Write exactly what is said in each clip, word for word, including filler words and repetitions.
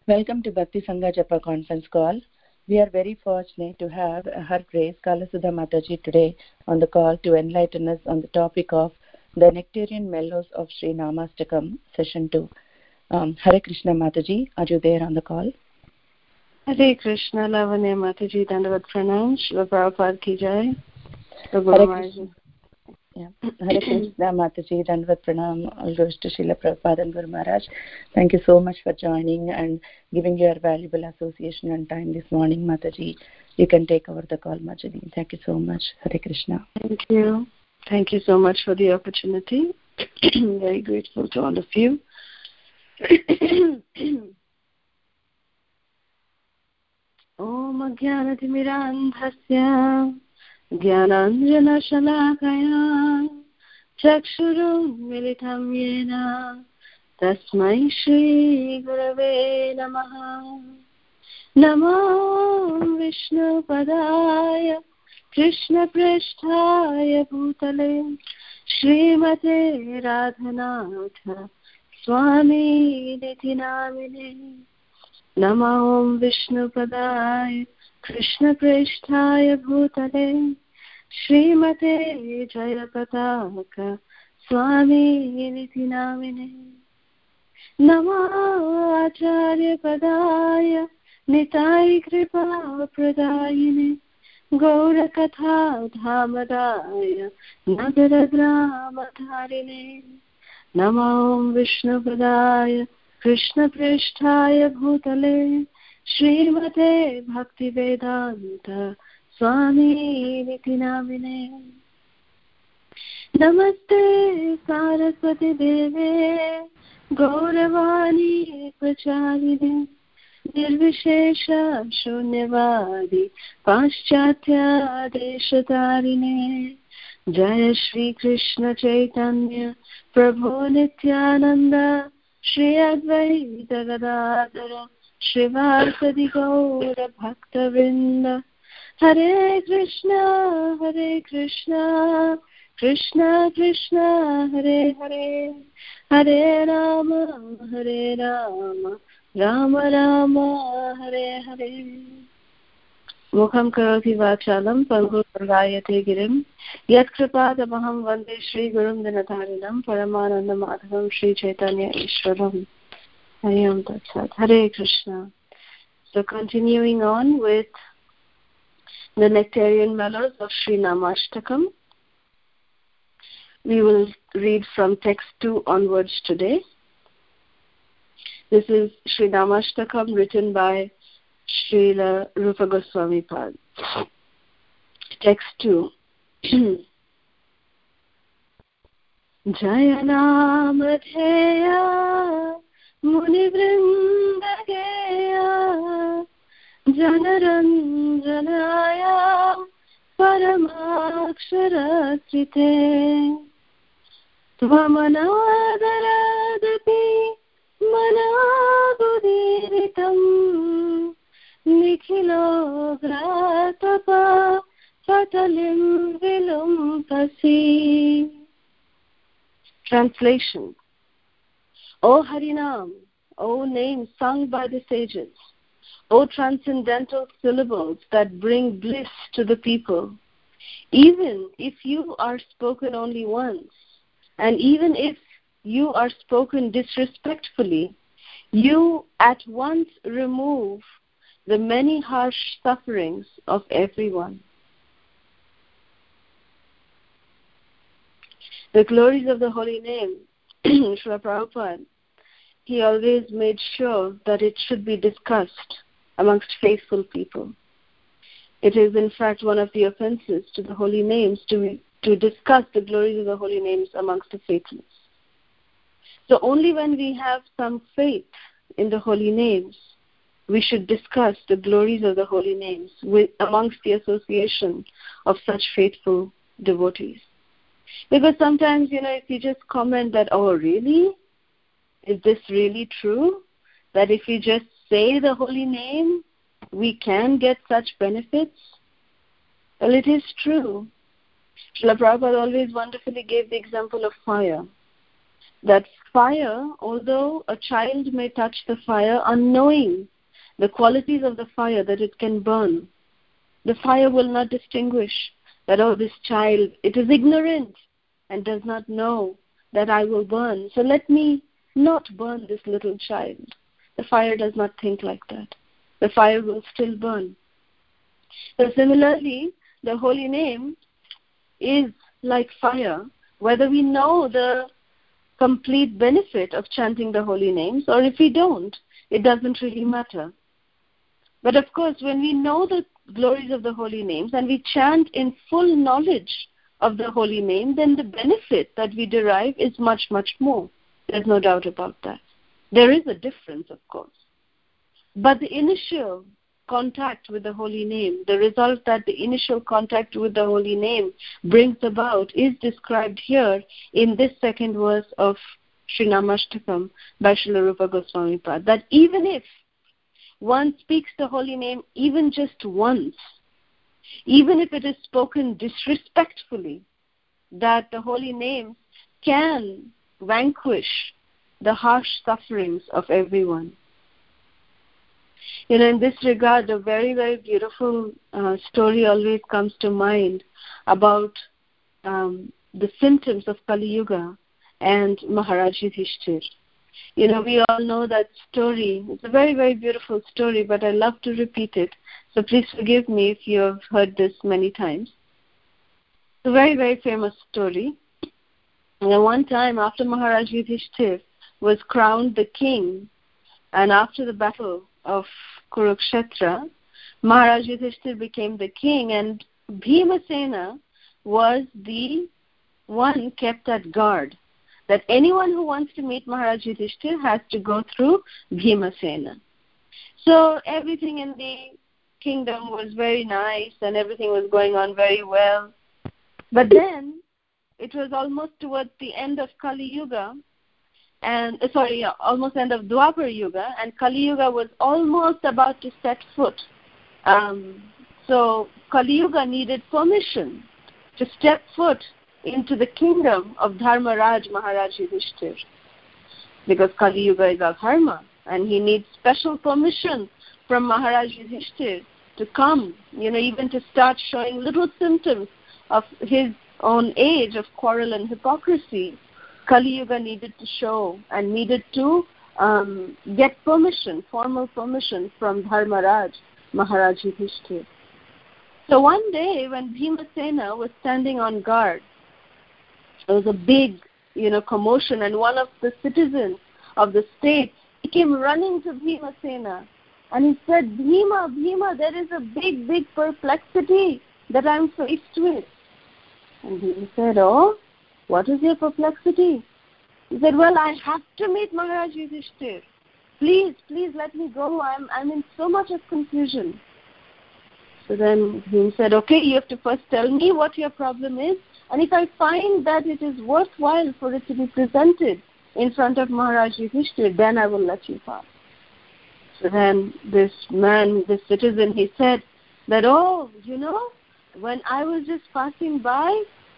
Welcome to Bhakti Sangha Japa conference call. We are very fortunate to have Her Grace Kalasudha Mataji today on the call to enlighten us on the topic of the Nectarian Mellows of Sri Namastakam, session two. Um, Hare Krishna Mataji, are you there on the call? Hare Krishna, Lavanya Mataji, Dandavat Pranam, Srila Prabhupada Ki Jai. Hare Krishna. Yeah. Hare Krishna Mataji, Dandavat Pranam, all goes to Srila Prabhupada and Guru Maharaj. Thank you so much for joining and giving your valuable association and time this morning, Mataji. You can take over the call, Mataji. Thank you so much. Hare Krishna. Thank you. Thank you so much for the opportunity. Very grateful to all of you. Om Ajnanatimidandhasya Jnananjanashalakaya Chakshurum Militam Yena Tasmai Shri Gurave Namaha. Namo Vishnu Padaya Krishna Pristhaya Bhutale Srimate Radhanatha Swami Niti Namine. Namo Vishnu Padaya Krishna Pristhaya Bhutale Srimate Jayapataka Swami Niti Namine. Namo Acharya Padaya Nitai Kripa Pradayine Gaura Katha Dhamadaya Nagaradramadharine. Namo Vishnu Padaya Krishna Pristhaya Bhutale Srimate Bhakti Vedanta Swami Niti Namine. Namaste Saraswati Deve Gauravani Pracharine Nirvishesha Shunyavadi Paschatya Deshatarine. Jaya Shri Krishna Chaitanya Prabhu Nityananda Shri Advaita Gadadara Shrivasadi Gaura Bhakta Vrinda. Hare Krishna Hare Krishna Krishna Krishna Hare Hare Hare Rama Hare Rama Rama Rama Hare Hare. Mukham karoti vachalam pangu vargayate girim yat kripadamaham vande Shri Gurum Dinatarinam Paramananda Madhavam Shri Chaitanya Ishwaram. Hare Om Tat Sat. Hare Krishna. So continuing on with the Nectarian Mellows of Sri Namastakam, we will read from text two onwards today. This is Sri Namastakam written by Srila Rupa Goswami Pad. Text two. Jayanamadheya Munivrindageya Janaranjanaya Paramaksharatrite Tvamanadaradati Managudiritam Nikhilo Gratapa Patalim Vilumpasi. Translation. O Harinam, O name sung by the sages, O transcendental syllables that bring bliss to the people, even if you are spoken only once, and even if you are spoken disrespectfully, you at once remove the many harsh sufferings of everyone. The glories of the holy name, Srila Prabhupada, he always made sure that it should be discussed amongst faithful people. It is in fact one of the offenses to the holy names to, to discuss the glories of the holy names amongst the faithless. So only when we have some faith in the holy names, we should discuss the glories of the holy names with, amongst the association of such faithful devotees. Because sometimes, you know, if you just comment that, oh, really? Is this really true? That if we just say the holy name, we can get such benefits? Well, it is true. Srila Prabhupada always wonderfully gave the example of fire. that fire, although a child may touch the fire unknowing the qualities of the fire, that it can burn, the fire will not distinguish that, oh, this child, it is ignorant and does not know that I will burn, so let me not burn this little child. The fire does not think like that. The fire will still burn. So similarly, the holy name is like fire, whether we know the complete benefit of chanting the holy names or if we don't, it doesn't really matter. But of course, when we know the glories of the holy names and we chant in full knowledge of the holy name, then the benefit that we derive is much, much more. There's no doubt about that. There is a difference, of course. But the initial contact with the holy name, the result that the initial contact with the holy name brings about is described here in this second verse of Sri Namashtakam by Srila Rupa Goswami Pad, that even if one speaks the holy name even just once, even if it is spoken disrespectfully, that the holy name can vanquish the harsh sufferings of everyone. You know, in this regard, a very, very beautiful uh, story always comes to mind about um, the symptoms of Kali Yuga and Maharaj Yudhishthir. You know, we all know that story. It's a very, very beautiful story, but I love to repeat it. So please forgive me if you have heard this many times. It's a very, very famous story. And at one time, after Maharaj Yudhishthir was crowned the king, and after the battle of Kurukshetra, Maharaj Yudhishthir became the king, and Bhimasena was the one kept at guard. That anyone who wants to meet Maharaj Yudhishthir has to go through Bhimasena. So everything in the kingdom was very nice and everything was going on very well. But then it was almost towards the end of Kali Yuga, and uh, sorry, yeah, almost end of Dwapar Yuga, and Kali Yuga was almost about to set foot. Um, so Kali Yuga needed permission to step foot into the kingdom of Dharmaraj Maharaj Yudhishthir, because Kali Yuga is Adharma, and he needs special permission from Maharaj Yudhishthir to come, you know, even to start showing little symptoms of his own age of quarrel and hypocrisy. Kali Yuga needed to show and needed to um, get permission, formal permission from Dharmaraj Maharaj Yudhishthir. So one day when Bhimasena was standing on guard, there was a big, you know, commotion, and one of the citizens of the state, he came running to Bhimasena, and he said, Bhima, Bhima, there is a big, big perplexity that I'm faced with. And Bhima said, oh, what is your perplexity? He said, well, I have to meet Maharaj Yudhishthir. Please, please let me go. I'm, I'm in so much of confusion. So then Bhima said, okay, you have to first tell me what your problem is. And if I find that it is worthwhile for it to be presented in front of Maharaj Yudhishthir, then I will let you pass. So then this man, this citizen, he said that, oh, you know, when I was just passing by,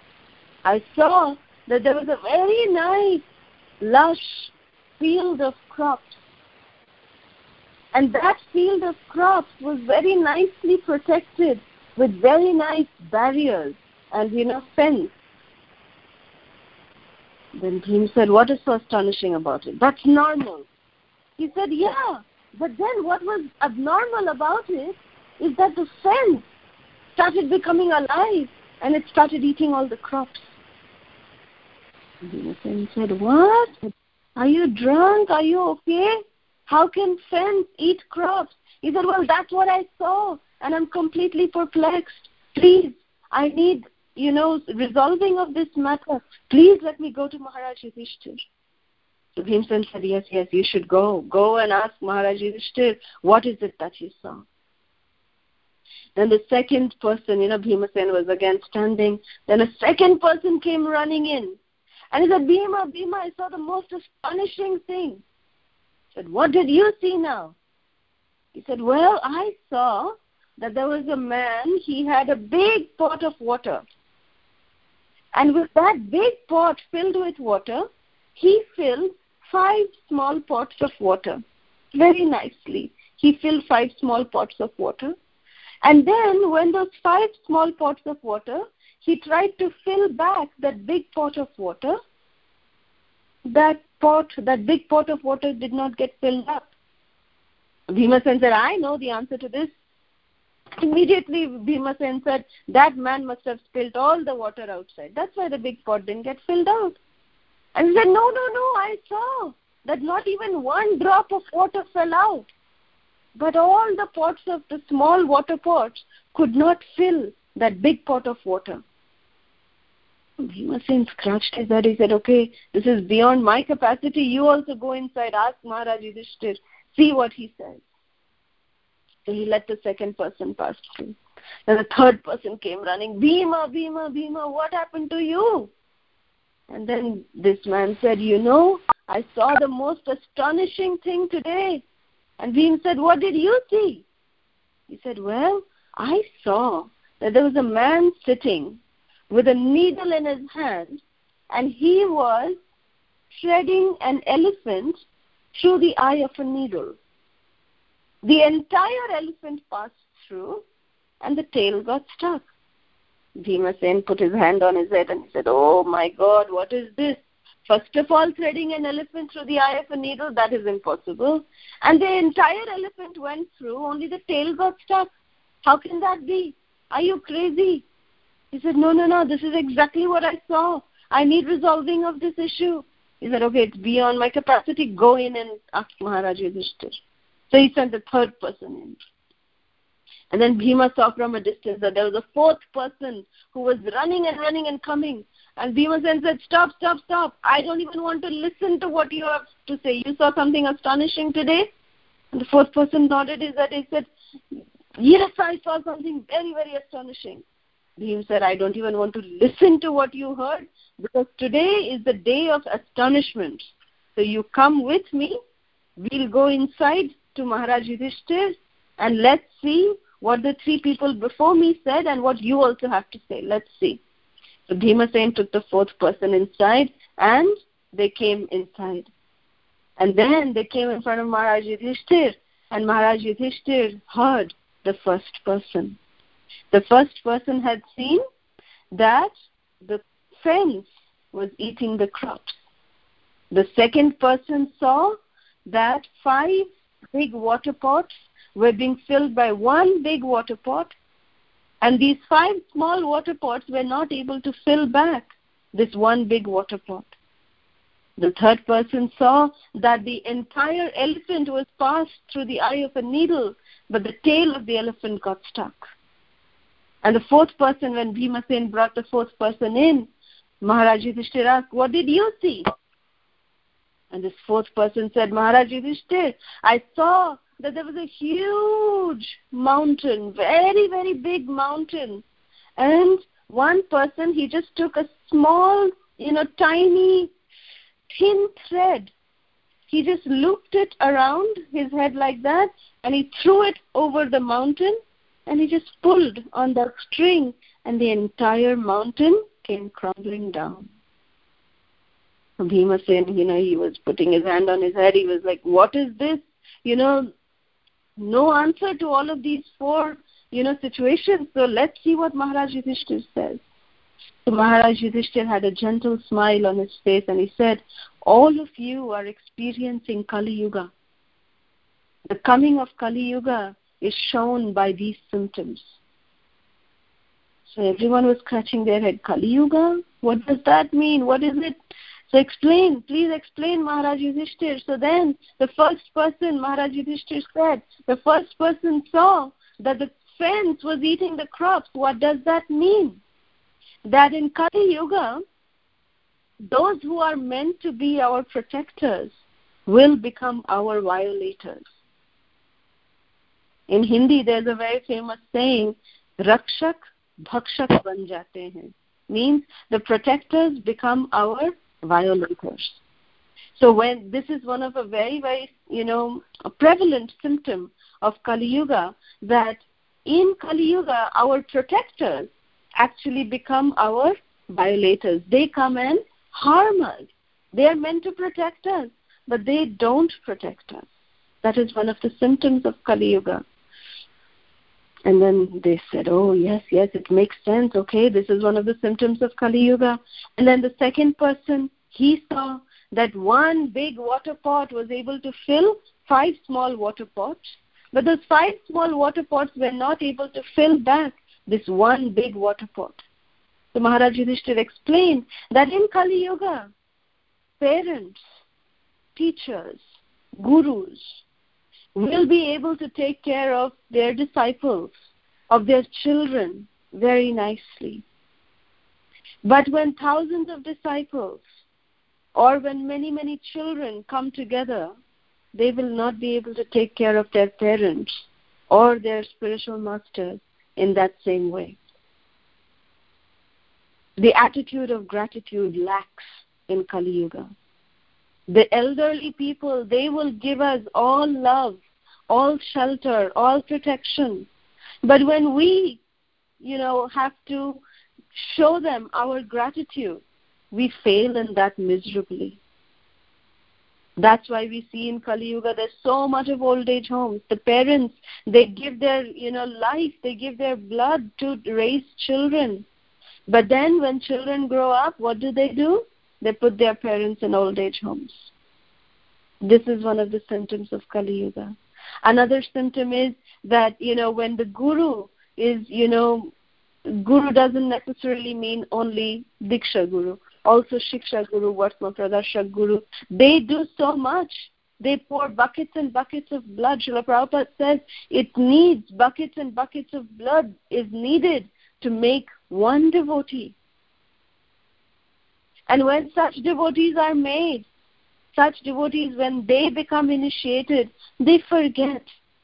I saw that there was a very nice, lush field of crops. And that field of crops was very nicely protected with very nice barriers and, you know, fence. Then Bhim said, what is so astonishing about it? That's normal. He said, yeah, but then what was abnormal about it is that the fence started becoming alive and it started eating all the crops. Bhim said, what? Are you drunk? Are you okay? How can fence eat crops? He said, well, that's what I saw and I'm completely perplexed. Please, I need, you know, resolving of this matter. Please let me go to Maharaj Yudhishthir. So Bhimsen said, yes, yes, you should go. Go and ask Maharaj Yudhishthir, what is it that you saw? Then the second person, you know, Bhimasen was again standing. Then a second person came running in. And he said, Bhima, Bhima, I saw the most astonishing thing. He said, what did you see now? He said, well, I saw that there was a man, he had a big pot of water. And with that big pot filled with water, he filled five small pots of water. Very nicely. He filled five small pots of water. And then when those five small pots of water, he tried to fill back that big pot of water, that pot, that big pot of water did not get filled up. Bhimasen said, I know the answer to this. Immediately Bhimasen said, that man must have spilled all the water outside. That's why the big pot didn't get filled out. And he said, no, no, no, I saw that not even one drop of water fell out. But all the pots of the small water pots could not fill that big pot of water. Bhimasen scratched his head. He said, okay, this is beyond my capacity. You also go inside, ask Maharaj Yudhishthir, see what he says. So he let the second person pass through. Then the third person came running, Bhima, Bhima, Bhima, what happened to you? And then this man said, you know, I saw the most astonishing thing today. And Bhima said, what did you see? He said, well, I saw that there was a man sitting with a needle in his hand, and he was threading an elephant through the eye of a needle. The entire elephant passed through, and the tail got stuck. Bhimasen put his hand on his head and he said, oh my God, what is this? First of all, threading an elephant through the eye of a needle, that is impossible. And the entire elephant went through, only the tail got stuck. How can that be? Are you crazy? He said, no, no, no, this is exactly what I saw. I need resolving of this issue. He said, okay, it's beyond my capacity. Go in and ask Maharaj Yudhishthir. So he sent the third person in. And then Bhima saw from a distance that there was a fourth person who was running and running and coming. And Bhimasen said, stop, stop, stop. I don't even want to listen to what you have to say. You saw something astonishing today? And the fourth person nodded his head. He said, yes, I saw something very, very astonishing. Bhima said, I don't even want to listen to what you heard, because today is the day of astonishment. So you come with me. We'll go inside to Maharaj Yudhishthir and let's see what the three people before me said and what you also have to say. Let's see. So Bhimasen took the fourth person inside and they came inside. And then they came in front of Maharaj Yudhishthir, and Maharaj Yudhishthir heard the first person. The first person had seen that the fence was eating the crops. The second person saw that five big water pots were being filled by one big water pot, and these five small water pots were not able to fill back this one big water pot. The third person saw that the entire elephant was passed through the eye of a needle, but the tail of the elephant got stuck. And the fourth person, when Bhimasen brought the fourth person in, Maharaj Yudhishthir asked, what did you see? And this fourth person said, Maharaj Yudhishthir, I saw that there was a huge mountain, very, very big mountain. And one person, he just took a small, you know, tiny, thin thread. He just looped it around his head like that, and he threw it over the mountain, and he just pulled on that string, and the entire mountain came crumbling down. Bhimasen, you know, he was putting his hand on his head. He was like, what is this? You know, no answer to all of these four, you know, situations. So let's see what Maharaj Yudhishthir says. So Maharaj Yudhishthir had a gentle smile on his face and he said, all of you are experiencing Kali Yuga. The coming of Kali Yuga is shown by these symptoms. So everyone was scratching their head. Kali Yuga? What does that mean? What is it? So explain, please explain, Maharaj Yudhishthir. So then the first person, Maharaj Yudhishthir said, the first person saw that the fence was eating the crops. What does that mean? That in Kali Yuga, those who are meant to be our protectors will become our violators. In Hindi, there's a very famous saying, Rakshak Bhakshak ban jate hain. Means the protectors become our violators. So when this is one of a very, very, you know, a prevalent symptom of Kali Yuga, that in Kali Yuga, our protectors actually become our violators. They come and harm us They are meant to protect us, but they don't protect us. That is one of the symptoms of Kali Yuga. And then they said, oh, yes, yes, it makes sense. Okay, this is one of the symptoms of Kali Yuga. And then the second person, he saw that one big water pot was able to fill five small water pots. But those five small water pots were not able to fill back this one big water pot. So Maharaj Yudhishthira explained that in Kali Yuga, parents, teachers, gurus will be able to take care of their disciples, of their children very nicely. But when thousands of disciples or when many, many children come together, they will not be able to take care of their parents or their spiritual masters in that same way. The attitude of gratitude lacks in Kali Yuga. The elderly people, they will give us all love, all shelter, all protection. But when we, you know, have to show them our gratitude, we fail in that miserably. That's why we see in Kali Yuga there's so much of old age homes. The parents, they give their, you know, life, they give their blood to raise children. But then when children grow up, what do they do? They put their parents in old age homes. This is one of the symptoms of Kali Yuga. Another symptom is that, you know, when the guru is, you know, guru doesn't necessarily mean only Diksha Guru. Also Shiksha Guru, Vartma Pradarshak Guru. They do so much. They pour buckets and buckets of blood. Srila Prabhupada says it needs buckets and buckets of blood is needed to make one devotee. And when such devotees are made, such devotees, when they become initiated, they forget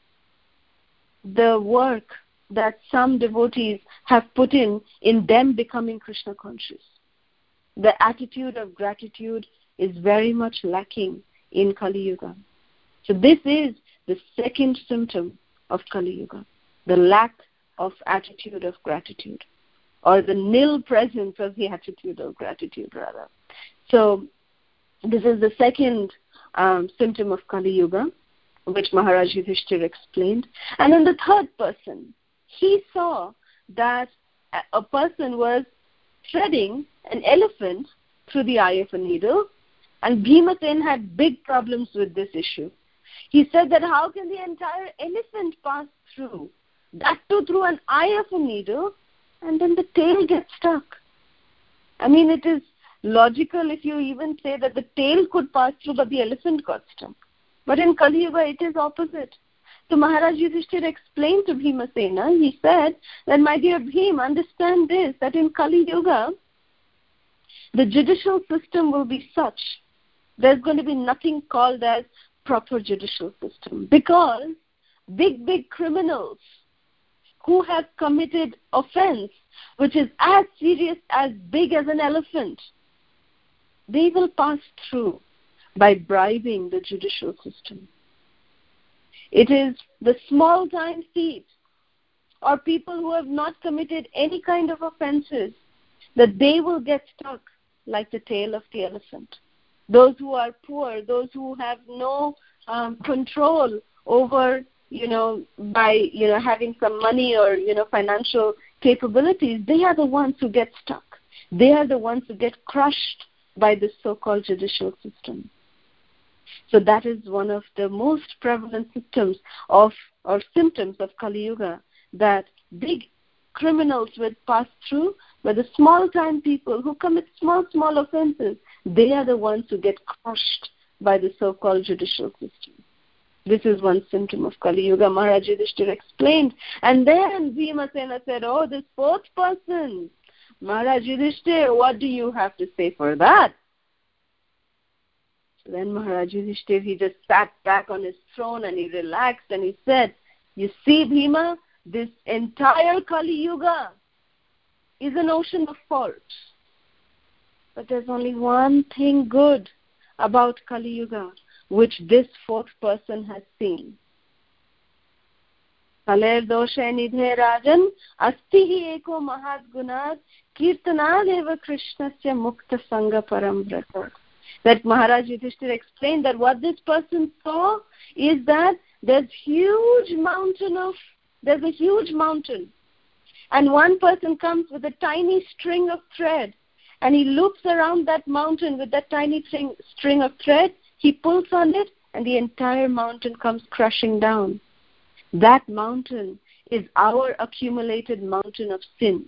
the work that some devotees have put in, in them becoming Krishna conscious. The attitude of gratitude is very much lacking in Kali Yuga. So this is the second symptom of Kali Yuga, the lack of attitude of gratitude, or the nil presence of the attitude of gratitude, rather. So this is the second um, symptom of Kali Yuga, which Maharaj Yudhishthira explained. And then the third person, he saw that a person was threading an elephant through the eye of a needle, and Bhimasen had big problems with this issue. He said that how can the entire elephant pass through, that too through an eye of a needle, and then the tail gets stuck? I mean, it is logical if you even say that the tail could pass through, but the elephant got stuck. But in Kali Yuga, it is opposite. So Maharaj Yudhishthira explained to Bhimasena, he said that, my dear Bhim, understand this, that in Kali Yuga, the judicial system will be such, there's going to be nothing called as proper judicial system, because big, big criminals who have committed offense, which is as serious, as big as an elephant, they will pass through by bribing the judicial system. It is the small-time thieves or people who have not committed any kind of offenses that they will get stuck like the tail of the elephant. Those who are poor, those who have no um, control over, you know, by, you know, having some money or, you know, financial capabilities, they are the ones who get stuck. They are the ones who get crushed by this so-called judicial system. So that is one of the most prevalent symptoms of, or symptoms of Kali Yuga, that big criminals will pass through, but the small-time people who commit small, small offenses, they are the ones who get crushed by the so-called judicial system. This is one symptom of Kali Yuga, Maharaj Yudhishthira explained. And then Bhimasena said, oh, this fourth person, Maharaj Yudhishthira, what do you have to say for that? So then Maharaj Yudhishthira, he just sat back on his throne and he relaxed and he said, you see, Bhima, this entire Kali Yuga is an ocean of faults. But there's only one thing good about Kali Yuga, which this fourth person has seen. Kaler doshe nidhe rajan astihi eko mahad gunad kirtanad eva krishnasya mukta sangha param vrata. That Maharaj Yudhishthira explained that what this person saw is that there's huge mountain of, there's a huge mountain. And one person comes with a tiny string of thread, and he loops around that mountain with that tiny string, string of thread. He pulls on it, and the entire mountain comes crashing down. That mountain is our accumulated mountain of sins.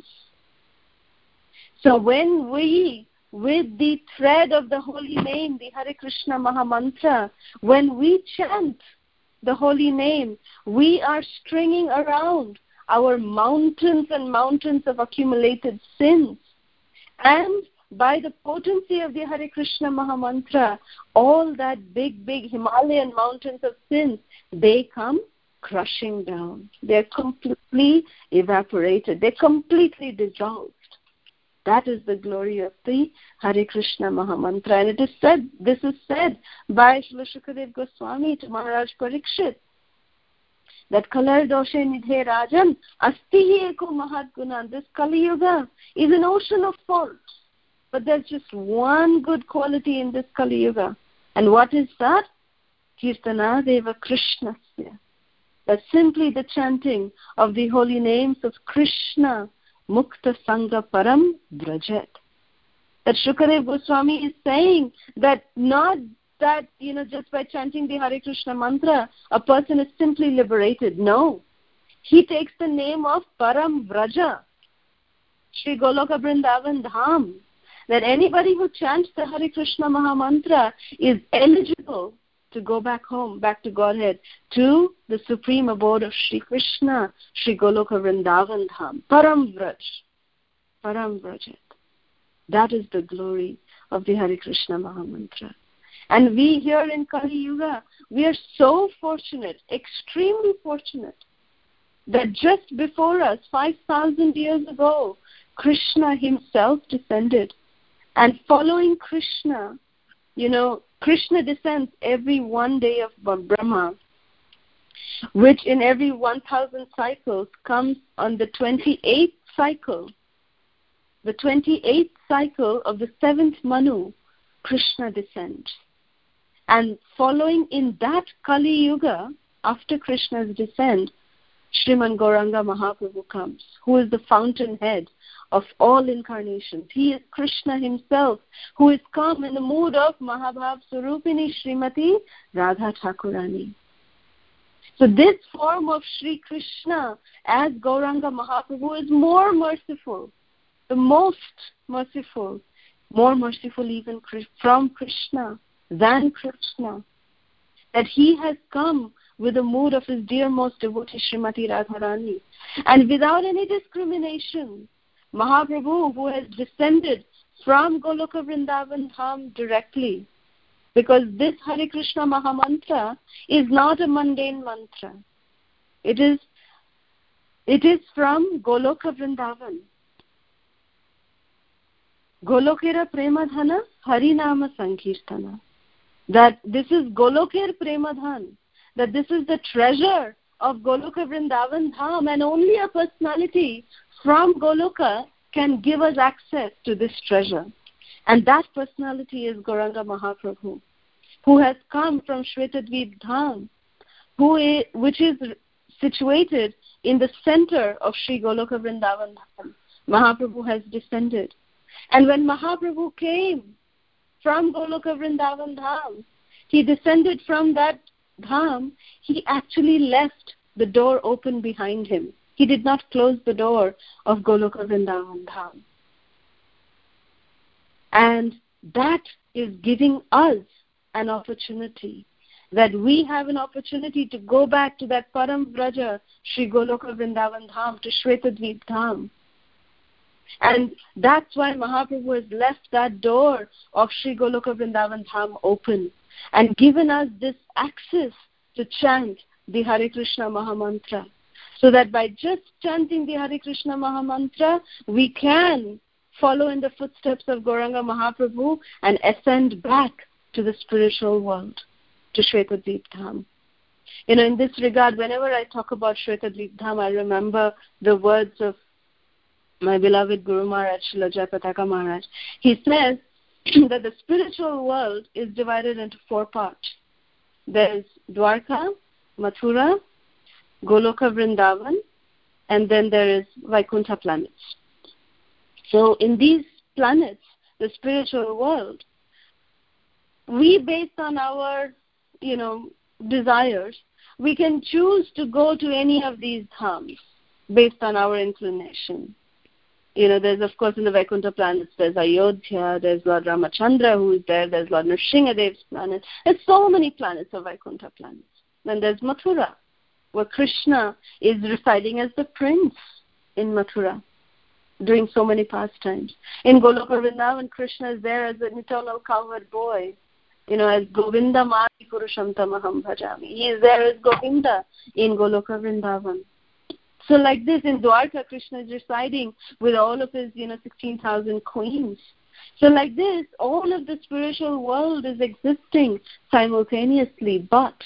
So when we, with the thread of the holy name, the Hare Krishna Mahamantra, when we chant the holy name, we are stringing around our mountains and mountains of accumulated sins. And by the potency of the Hare Krishna Mahamantra, all that big, big Himalayan mountains of sins, they come crushing down. They're completely evaporated. They're completely dissolved. That is the glory of the Hare Krishna Mahamantra. And it is said, this is said by Srila Shukadev Goswami to Maharaj Parikshit, that Kalar Doshe Nidhe Rajan Astihi Eko Mahat Guna. This Kali Yuga is an ocean of faults. But there's just one good quality in this Kali Yuga. And what is that? Kirtana Deva Krishnasya. That's simply the chanting of the holy names of Krishna, Mukta Sangha Param Brajet. That Shukadev Goswami is saying that not that, you know, just by chanting the Hare Krishna mantra, a person is simply liberated. No. He takes the name of Param Vraja, Shri Goloka Vrindavan Dham. That anybody who chants the Hare Krishna Mahamantra is eligible to go back home, back to Godhead, to the supreme abode of Shri Krishna, Shri Goloka Vrindavan Dham. Param Vraj. Param Vrajat. That is the glory of the Hare Krishna Mahamantra. And we here in Kali Yuga, we are so fortunate, extremely fortunate, that just before us, five thousand years ago, Krishna himself descended. And following Krishna, you know, Krishna descends every one day of Brahma, which in every one thousand cycles comes on the twenty-eighth cycle. The twenty-eighth cycle of the seventh Manu, Krishna descends. And following in that Kali Yuga, after Krishna's descent, Sriman Gauranga Mahaprabhu comes, who is the fountainhead of all incarnations. He is Krishna himself, who is come in the mood of Mahabhav Surupini Srimati Radha Thakurani. So this form of Sri Krishna as Gauranga Mahaprabhu is more merciful, the most merciful, more merciful even from Krishna than Krishna, that he has come with the mood of his dearmost devotee Srimati Radharani. And without any discrimination, Mahaprabhu, who has descended from Goloka Vrindavan Dham directly, because this Hare Krishna Mahamantra is not a mundane mantra. It is, it is from Goloka Vrindavan. Golokera Premadhana Harinama Sankirtana. That this is Golokir Premadhan, that this is the treasure of Goloka Vrindavan Dham, and only a personality from Goloka can give us access to this treasure. And that personality is Gauranga Mahaprabhu, who has come from Shvetadvip Dham, who is, which is situated in the center of Sri Goloka Vrindavan Dham. Mahaprabhu has descended. And when Mahaprabhu came from Goloka Vrindavan Dham, he descended from that Dham, he actually left the door open behind him. He did not close the door of Goloka Vrindavan Dham. And that is giving us an opportunity, that we have an opportunity to go back to that Param Vraja, Sri Goloka Vrindavan Dham, to Shvetadvip Dham. And that's why Mahaprabhu has left that door of Sri Goloka Vrindavan Dham open and given us this access to chant the Hare Krishna Mahamantra. So that by just chanting the Hare Krishna Mahamantra, we can follow in the footsteps of Gauranga Mahaprabhu and ascend back to the spiritual world, to Shvetadvip Dham. You know, in this regard, whenever I talk about Shvetadvip Dham, I remember the words of my beloved Guru Maharaj, Srila Jayapataka Maharaj. He says that the spiritual world is divided into four parts. There is Dwarka, Mathura, Goloka Vrindavan, and then there is Vaikuntha planets. So in these planets, the spiritual world, we, based on our, you know, desires, we can choose to go to any of these dhams based on our inclination. You know, there's, of course, in the Vaikuntha planets, there's Ayodhya, there's Lord Ramachandra who is there, there's Lord Nrsingadev's planet. There's so many planets of Vaikuntha planets. Then there's Mathura, where Krishna is residing as the prince in Mathura, doing so many pastimes. In Goloka Vrindavan, Krishna is there as an eternal cowherd boy, you know, as Govinda Mari Purusham Tamaham Bhajami. He is there as Govinda in Goloka Vrindavan. So like this, in Dwarka, Krishna is residing with all of his, you know, sixteen thousand queens. So like this, all of the spiritual world is existing simultaneously. But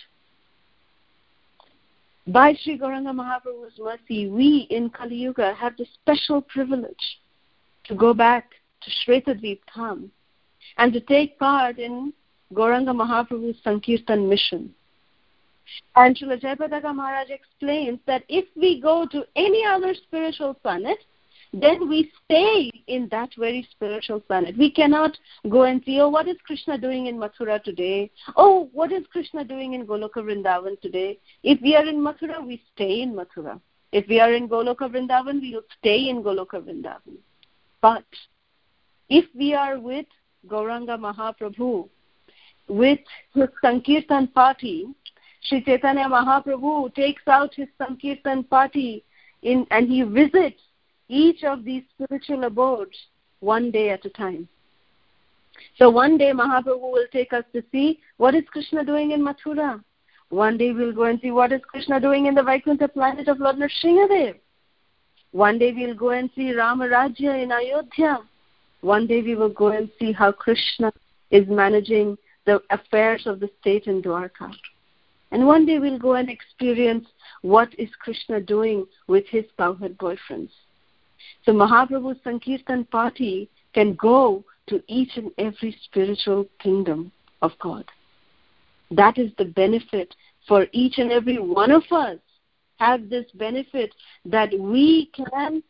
by Sri Gauranga Mahaprabhu's mercy, we in Kali Yuga have the special privilege to go back to Shvetadvip Dham and to take part in Gauranga Mahaprabhu's Sankirtan mission. And Srila Jayapataka Maharaj explains that if we go to any other spiritual planet, then we stay in that very spiritual planet. We cannot go and see, oh, what is Krishna doing in Mathura today? Oh, what is Krishna doing in Goloka Vrindavan today? If we are in Mathura, we stay in Mathura. If we are in Goloka Vrindavan, we will stay in Goloka Vrindavan. But if we are with Gauranga Mahaprabhu, with his Sankirtan party, Sri Chaitanya Mahaprabhu takes out his Sankirtan party in, and he visits each of these spiritual abodes one day at a time. So one day Mahaprabhu will take us to see what is Krishna doing in Mathura. One day we'll go and see what is Krishna doing in the Vaikuntha planet of Lord Nrsingadev. One day we'll go and see Rama Rajya in Ayodhya. One day we will go and see how Krishna is managing the affairs of the state in Dwarka. And one day we'll go and experience what is Krishna doing with his cowherd boyfriends. So Mahaprabhu's Sankirtan party can go to each and every spiritual kingdom of God. That is the benefit for each and every one of us. Have this benefit that we can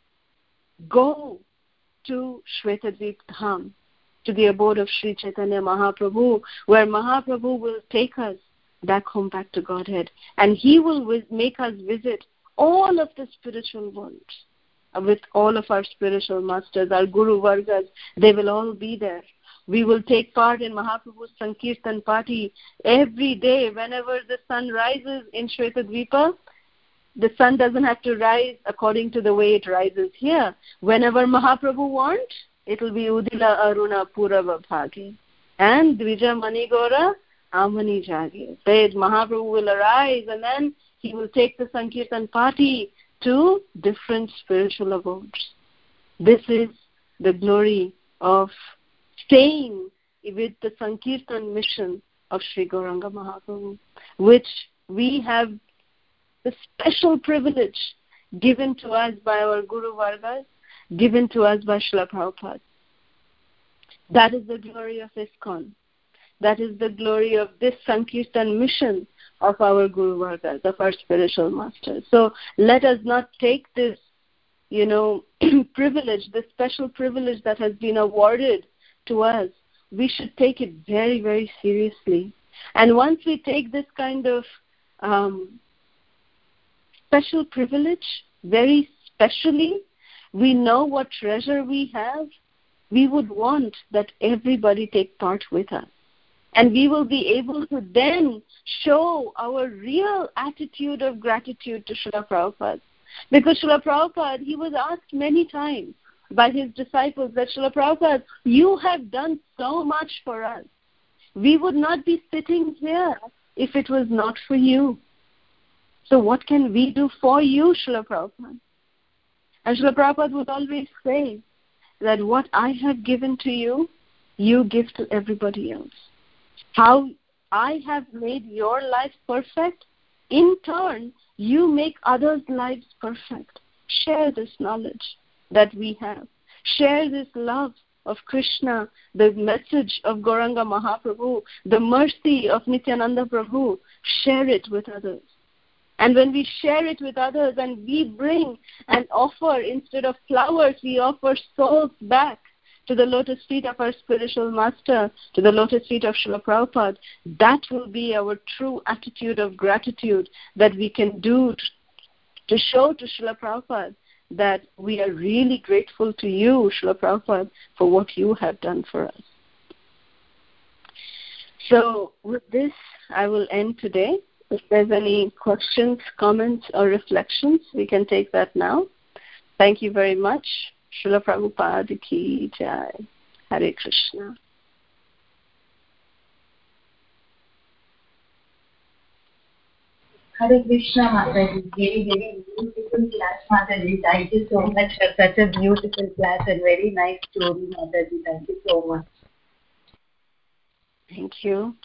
go to Shvetadvip Dham, to the abode of Sri Chaitanya Mahaprabhu, where Mahaprabhu will take us back home, back to Godhead. And he will vis- make us visit all of the spiritual worlds uh, with all of our spiritual masters, our Guru Vargas. They will all be there. We will take part in Mahaprabhu's Sankirtan party every day. Whenever the sun rises in Shvetadvipa, the sun doesn't have to rise according to the way it rises here. Whenever Mahaprabhu wants, it will be Udila Aruna Purava Bhagi. And Dvija Manigora Amani Jagi. Said Mahaprabhu will arise and then he will take the Sankirtan party to different spiritual abodes. This is the glory of staying with the Sankirtan mission of Sri Gauranga Mahaprabhu, which we have the special privilege given to us by our Guru Vargas, given to us by Srila Prabhupada. That is the glory of ISKCON. That is the glory of this Sankirtan mission of our Guru Vargas, of our spiritual masters. So let us not take this, you know, privilege, this special privilege that has been awarded to us. We should take it very, very seriously. And once we take this kind of um, special privilege very specially, we know what treasure we have. We would want that everybody take part with us. And we will be able to then show our real attitude of gratitude to Srila Prabhupada. Because Srila Prabhupada, he was asked many times by his disciples that, Srila Prabhupada, you have done so much for us. We would not be sitting here if it was not for you. So what can we do for you, Srila Prabhupada? And Srila Prabhupada would always say that what I have given to you, you give to everybody else. How I have made your life perfect, in turn, you make others' lives perfect. Share this knowledge that we have. Share this love of Krishna, the message of Gauranga Mahaprabhu, the mercy of Nityananda Prabhu, share it with others. And when we share it with others and we bring and offer, instead of flowers, we offer souls back to the lotus feet of our spiritual master, to the lotus feet of Srila Prabhupada, that will be our true attitude of gratitude that we can do to show to Srila Prabhupada that we are really grateful to you, Srila Prabhupada, for what you have done for us. So with this, I will end today. If there's any questions, comments, or reflections, we can take that now. Thank you very much. Srila Prabhupada ki jai. Hare Krishna. Hare Krishna, Mataji. Very, very beautiful class, Mataji. Thank you so much for such a beautiful class and very nice story, Mataji. Thank you so much. Thank you.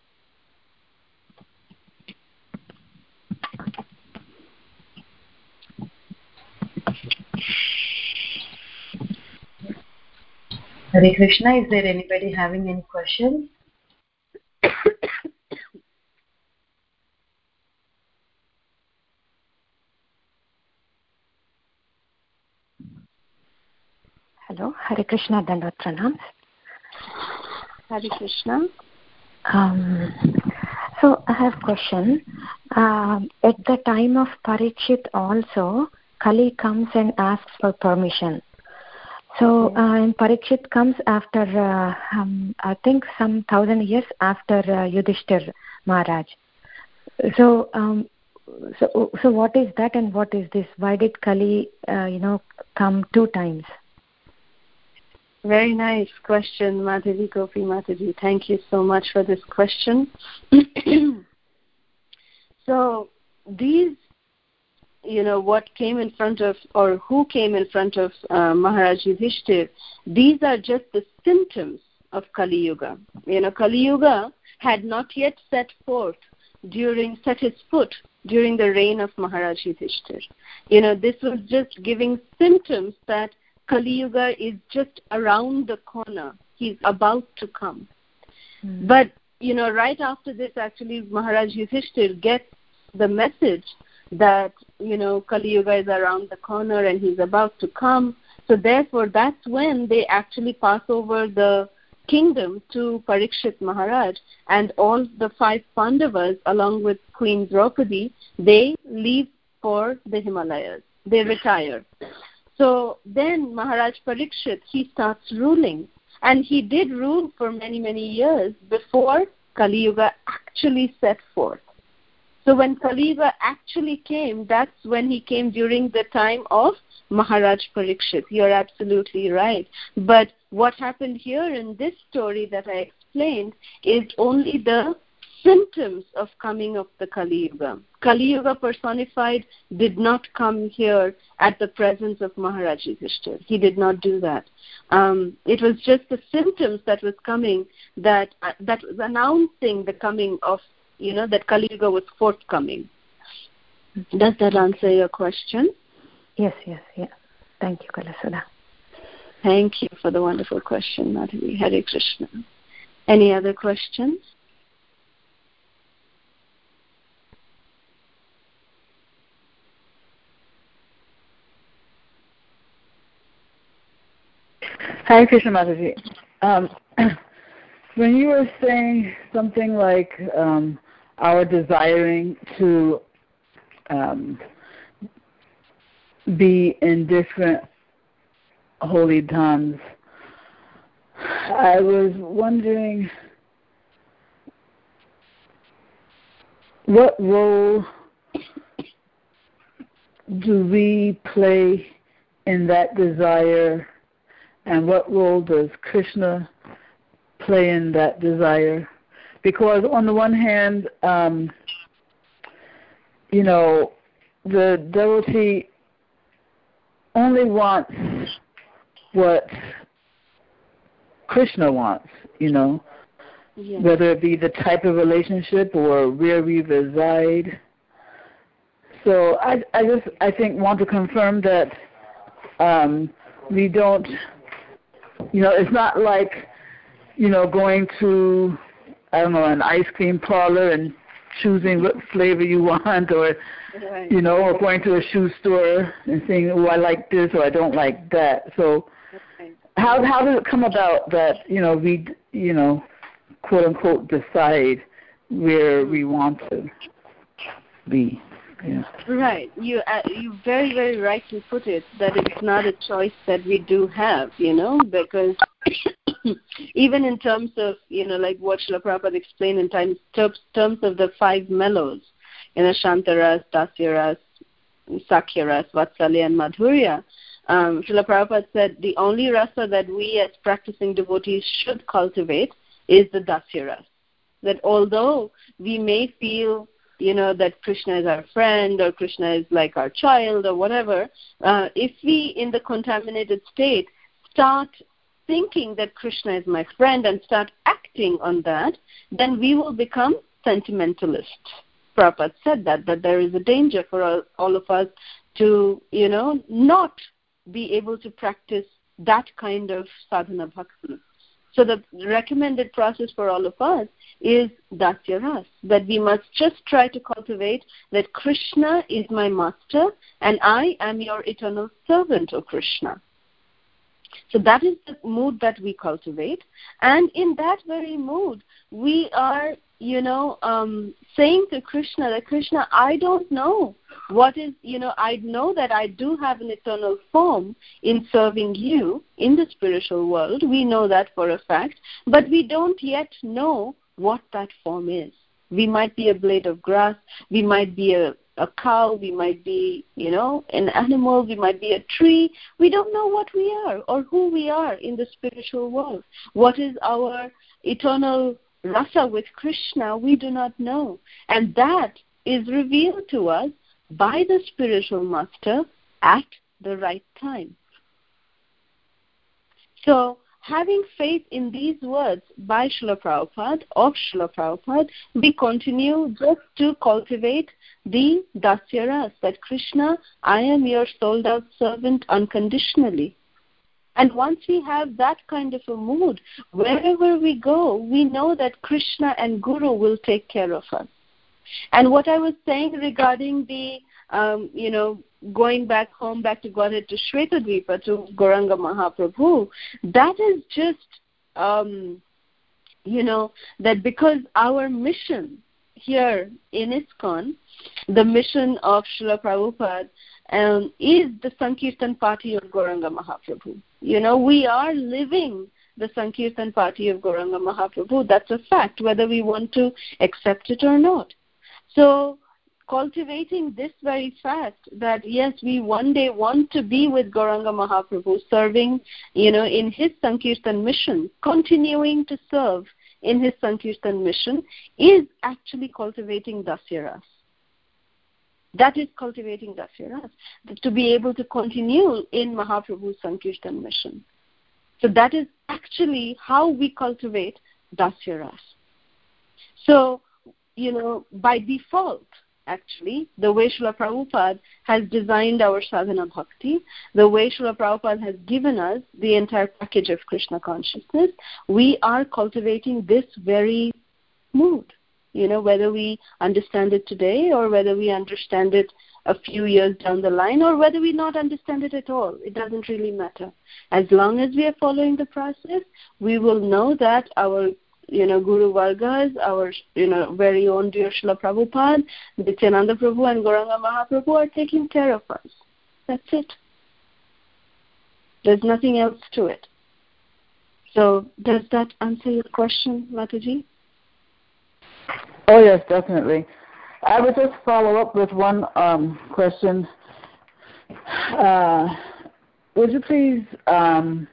Hare Krishna, is there anybody having any questions? Hello, Hare Krishna, Dandavat Pranam. Hare Krishna. Um, so I have a question. Um, at the time of Parikshit also, Kali comes and asks for permission. So uh, and Parikshit comes after, uh, um, I think, some thousand years after uh, Yudhishthir Maharaj. So, um, so, so what is that and what is this? Why did Kali, uh, you know, come two times? Very nice question, Madhavi Gopi Mataji. Thank you so much for this question. So these, you know, what came in front of, or who came in front of uh, Maharaj Yudhishthir, these are just the symptoms of Kali Yuga. You know, Kali Yuga had not yet set forth during, set his foot during the reign of Maharaj Yudhishthir. You know, this was just giving symptoms that Kali Yuga is just around the corner. He's about to come. Mm. But, you know, right after this, actually, Maharaj Yudhishthir gets the message that, you know, Kali Yuga is around the corner and he's about to come. So therefore, that's when they actually pass over the kingdom to Parikshit Maharaj, and all the five Pandavas, along with Queen Draupadi, they leave for the Himalayas. They retire. So then Maharaj Parikshit, he starts ruling. And he did rule for many, many years before Kali Yuga actually set forth. So when Kali Yuga actually came, that's when he came during the time of Maharaj Parikshit. You're absolutely right. But what happened here in this story that I explained is only the symptoms of coming of the Kali Yuga. Kali Yuga personified did not come here at the presence of Maharaj Yudhishthir. He did not do that. Um, it was just the symptoms that was coming, that uh, that was announcing the coming of, you know, that Kali Yuga was forthcoming. Does that answer your question? Yes, yes, yes. Thank you, Kalasudha. Thank you for the wonderful question, Madhavi. Hare Krishna. Any other questions? Hare Krishna, Mataji. Um, when you were saying something like um, our desiring to um, be in different holy dhams, I was wondering what role do we play in that desire, and what role does Krishna play in that desire? Because on the one hand, um, you know, the devotee only wants what Krishna wants, you know, yes. Whether it be the type of relationship or where we reside. So I, I just, I think, want to confirm that um, we don't You know, it's not like, you know, going to, I don't know, an ice cream parlor and choosing what flavor you want, or, right. you know, or going to a shoe store and saying, oh, I like this or I don't like that. So right. how how does it come about that, you know, we, you know, quote unquote, decide where we want to be? Yeah. Right. You uh, you very, very rightly put it, that it's not a choice that we do have, you know, because even in terms of, you know, like what Srila Prabhupada explained in terms, terms of the five mellows, you know, Shantaras, Dasyaras, Sakhyaras, Vatsalya, and Madhurya, um, Srila Prabhupada said the only rasa that we as practicing devotees should cultivate is the Dasyaras. That although we may feel, you know, that Krishna is our friend or Krishna is like our child or whatever, uh, if we in the contaminated state start thinking that Krishna is my friend and start acting on that, then we will become sentimentalists. Prabhupada said that, that there is a danger for all, all of us to, you know, not be able to practice that kind of sadhana bhakti. So the recommended process for all of us is Dasya Ras, that we must just try to cultivate that Krishna is my master and I am your eternal servant, O Krishna. So that is the mood that we cultivate. And in that very mood, we are, you know, um, saying to Krishna that, Krishna, I don't know what is, you know, I know that I do have an eternal form in serving you in the spiritual world. We know that for a fact, but we don't yet know what that form is. We might be a blade of grass, we might be a, a cow, we might be, you know, an animal, we might be a tree. We don't know what we are or who we are in the spiritual world. What is our eternal rasa with Krishna, we do not know. And that is revealed to us by the spiritual master at the right time. So, having faith in these words by Srila Prabhupada, of Srila Prabhupada, we continue just to cultivate the Dasya Ras, that Krishna, I am your sold out servant unconditionally. And once we have that kind of a mood, wherever we go, we know that Krishna and Guru will take care of us. And what I was saying regarding the, um, you know, going back home, back to Godhead, to Shvetadvipa, to Gauranga Mahaprabhu, that is just, um, you know, that because our mission here in ISKCON, the mission of Srila Prabhupada, um, is the Sankirtan party of Gauranga Mahaprabhu. You know, we are living the Sankirtan party of Gauranga Mahaprabhu. That's a fact, whether we want to accept it or not. So, cultivating this very fact that, yes, we one day want to be with Gauranga Mahaprabhu, serving, you know, in his Sankirtan mission, continuing to serve in his Sankirtan mission, is actually cultivating Dasya Ras. That is cultivating Dasya Ras, to be able to continue in Mahaprabhu's Sankirtan mission. So that is actually how we cultivate Dasya Ras. So, you know, by default, actually, the way Srila Prabhupada has designed our sadhana bhakti, the way Srila Prabhupada has given us the entire package of Krishna consciousness, we are cultivating this very mood. You know, whether we understand it today or whether we understand it a few years down the line or whether we not understand it at all, it doesn't really matter. As long as we are following the process, we will know that our you know, Guru Vargas, our, you know, very own dear Srila Prabhupada, Nityananda Prabhu and Gauranga Mahaprabhu are taking care of us. That's it. There's nothing else to it. So, does that answer your question, Mataji? Oh, yes, definitely. I would just follow up with one um, question. Uh, would you please um,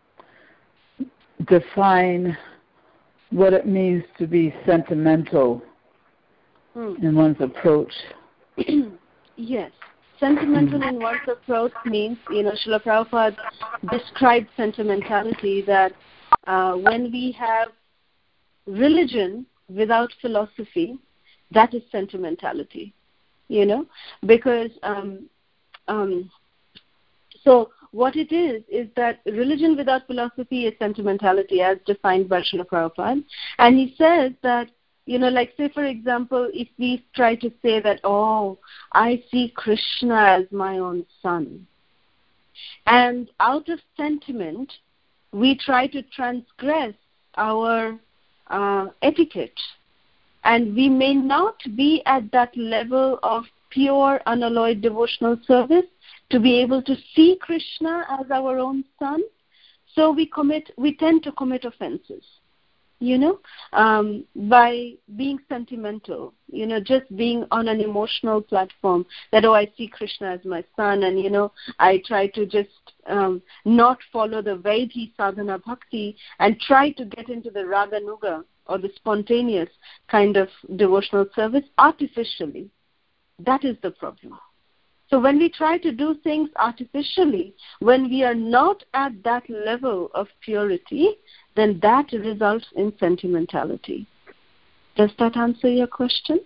define what it means to be sentimental hmm. in one's approach? Yes. Sentimental in one's approach means, you know, Srila Prabhupada described sentimentality that uh, when we have religion without philosophy, that is sentimentality, you know, because um, um, so what it is, is that religion without philosophy is sentimentality as defined by Srila Prabhupada. And he says that, you know, like say for example, if we try to say that, oh, I see Krishna as my own son. And out of sentiment, we try to transgress our uh, etiquette. And we may not be at that level of pure, unalloyed devotional service to be able to see Krishna as our own son. So we commit, we tend to commit offenses, you know, um, by being sentimental, you know, just being on an emotional platform that, oh, I see Krishna as my son, and, you know, I try to just um, not follow the Vaidhi sadhana bhakti and try to get into the raga nuga or the spontaneous kind of devotional service artificially. That is the problem. So when we try to do things artificially, when we are not at that level of purity, then that results in sentimentality. Does that answer your question?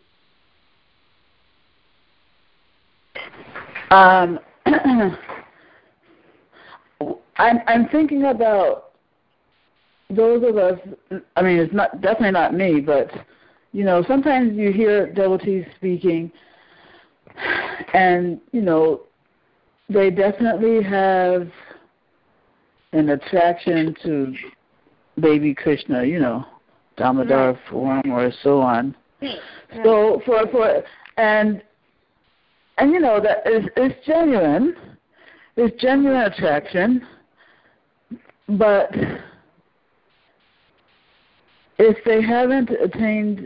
Um, I'm, I'm thinking about those of us, I mean, it's not definitely not me, but, you know, sometimes you hear devotees speaking, and, you know, they definitely have an attraction to baby Krishna, you know, Damodar form or so on. Right. So for for and and you know that is it's genuine, it's genuine attraction, but if they haven't attained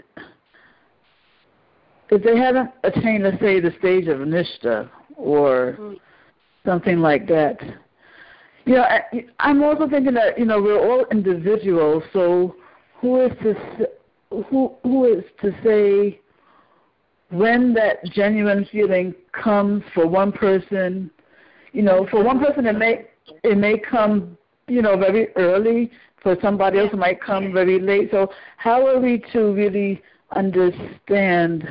if they haven't attained, let's say, the stage of Nishta or mm. something like that, you know, I, I'm also thinking that, you know, we're all individuals, so who is to who who is to say when that genuine feeling comes for one person? You know, for one person it may it may come, you know, very early. For somebody else it might come very late. So how are we to really understand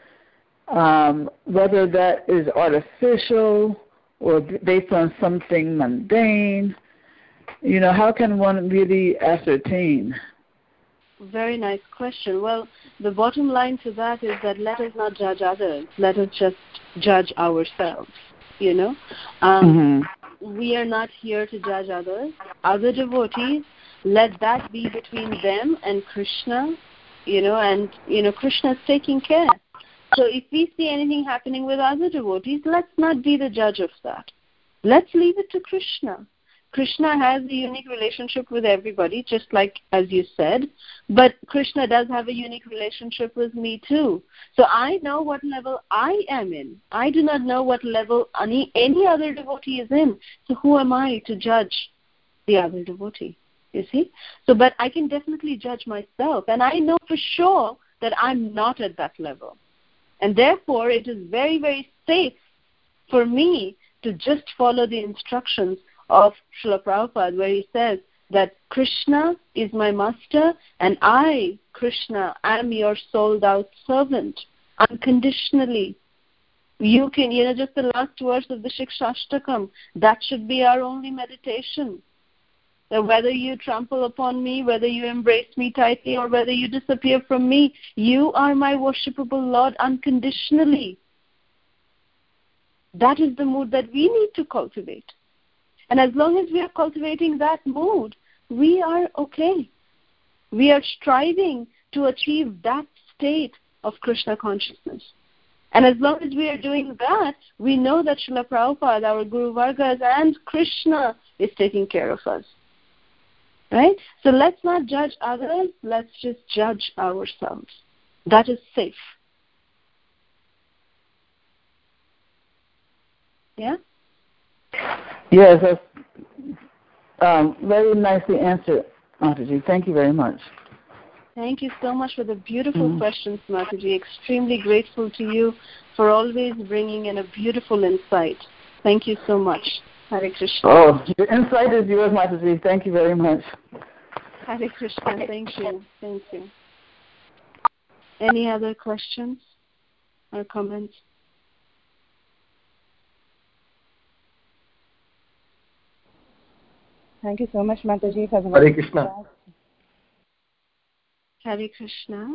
um, whether that is artificial or based on something mundane? You know, how can one really ascertain? Very nice question. Well, the bottom line to that is that let us not judge others. Let us just judge ourselves, you know. Um, mm-hmm. We are not here to judge others. Other devotees, let that be between them and Krishna, you know, and, you know, Krishna is taking care. So if we see anything happening with other devotees, let's not be the judge of that. Let's leave it to Krishna. Krishna has a unique relationship with everybody, just like as you said, but Krishna does have a unique relationship with me too. So I know what level I am in. I do not know what level any, any other devotee is in. So who am I to judge the other devotee, you see? So, but I can definitely judge myself, and I know for sure that I'm not at that level. And therefore, it is very, very safe for me to just follow the instructions of Srila Prabhupada, where he says that Krishna is my master and I, Krishna, am your sold-out servant, unconditionally. You can, you know, just the last verse of the Shikshashtakam, that should be our only meditation. That whether you trample upon me, whether you embrace me tightly, or whether you disappear from me, you are my worshipable Lord unconditionally. That is the mood that we need to cultivate. And as long as we are cultivating that mood, we are okay. We are striving to achieve that state of Krishna consciousness. And as long as we are doing that, we know that Srila Prabhupada, our Guru Vargas, and Krishna is taking care of us. Right? So let's not judge others, let's just judge ourselves. That is safe. Yeah? Yes, that's um, very nicely answered, Mataji. Thank you very much. Thank you so much for the beautiful mm-hmm. questions, Mataji. Extremely grateful to you for always bringing in a beautiful insight. Thank you so much. Hare Krishna. Oh, the insight is yours, Mataji. Thank you very much. Hare Krishna. Thank you. Thank you. Any other questions or comments? Thank you so much, Mataji, for the Hare Krishna. class. Hare Krishna.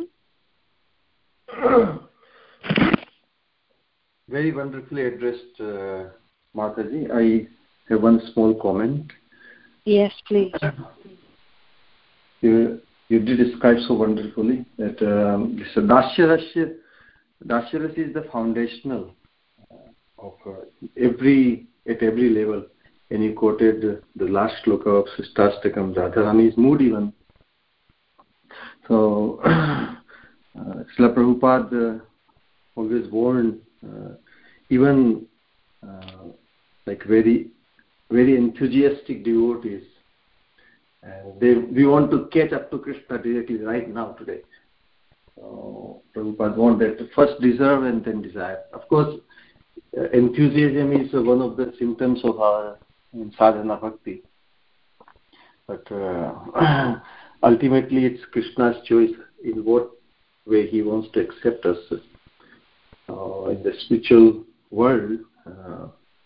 Very wonderfully addressed, uh, Mataji. I have one small comment. Yes, please. You, you did describe so wonderfully that um, this Dashyarasya, Dashyarasya is the foundational of uh, every, at every level. And you quoted uh, the last shloka of Sistastakam, Radharani's mood even. So, uh, Srila Prabhupada uh, always warned, uh, even uh, like very, very enthusiastic devotees, and they, we want to catch up to Krishna directly right now today. So, Prabhupada want that to first deserve and then desire. Of course, uh, enthusiasm is uh, one of the symptoms of our in sadhana bhakti. But uh, ultimately, it's Krishna's choice in what way he wants to accept us. Uh, in the spiritual world, uh,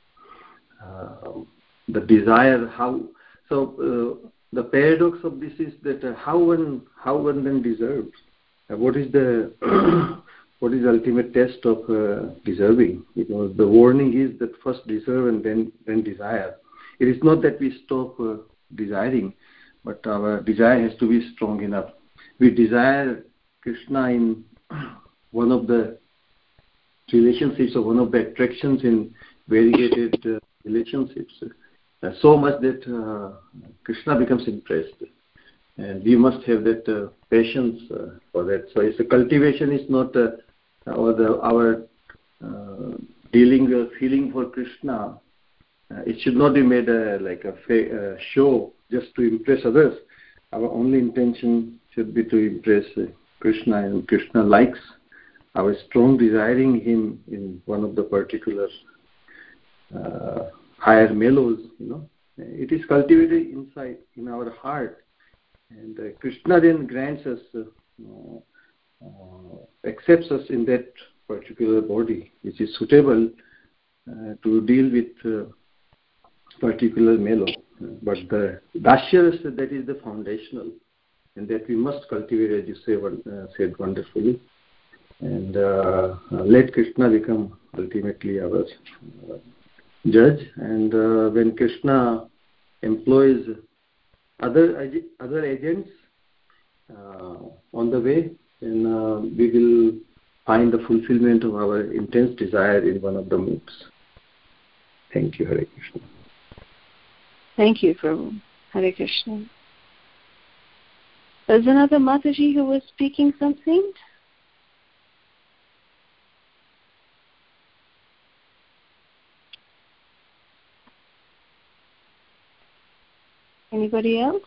uh, the desire, how, so uh, the paradox of this is that uh, how one how one then deserves. Uh, what is the what is the ultimate test of uh, deserving? Because the warning is that first deserve and then then desire. It is not that we stop uh, desiring, but our desire has to be strong enough. We desire Krishna in one of the relationships or one of the attractions in variegated uh, relationships, uh, so much that uh, Krishna becomes impressed, and we must have that uh, patience uh, for that. So it's a cultivation is not uh, our the, our uh, dealing uh, feeling for Krishna. Uh, it should not be made uh, like a fa- uh, show just to impress others. Our only intention should be to impress uh, Krishna, and Krishna likes our strong desiring him in one of the particular uh, higher mellows, you know. It is cultivated inside, in our heart. And uh, Krishna then grants us, uh, uh, accepts us in that particular body, which is suitable uh, to deal with uh, particular mellow. But the Dashyarasya, that is the foundational, and that we must cultivate, as you say, uh, said wonderfully. And uh, let Krishna become ultimately our uh, judge. And uh, when Krishna employs other other agents uh, on the way, then uh, we will find the fulfillment of our intense desire in one of the moods. Thank you, Hare Krishna. Thank you, Prabhu. Hare Krishna. There's another Mataji who was speaking something. Anybody else?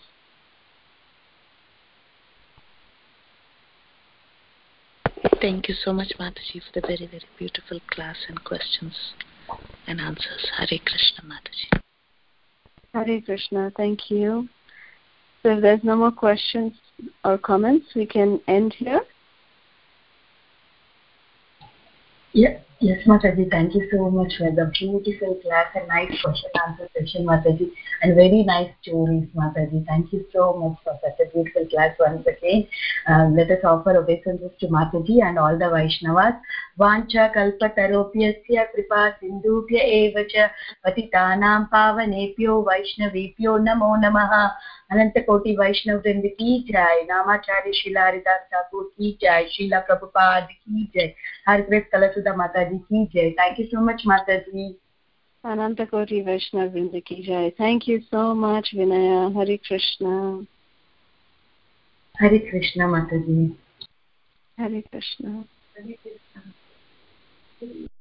Thank you so much, Mataji, for the very, very beautiful class and questions and answers. Hare Krishna, Mataji. Hare Krishna, thank you. So if there's no more questions or comments, we can end here. Yeah. Yes, Mataji, thank you so much for the beautiful class and nice question answer session, Mataji, and very nice stories, Mataji. Thank you so much for such a beautiful class once again. Uh, let us offer obeisances to Mataji and all the Vaishnavas. Vancha kalpataropyasya kripa sindhubhya eva cha patitanam pavanebhyo vaishnavebhyo namo namaha. Ananta Koti Vaishnav Vrinda ki jai, Namacharya Srila Haridas Thakur ki jai, Srila Prabhupada ki jai, Har Grace Kalasudha Mataji ki jai. Thank you so much, Mataji. Ananta Koti Vaishnav Vrinda ki jai. Thank you so much, Vinaya. Hare Krishna. Hare Krishna, Mataji. Hare Krishna. Hare Krishna.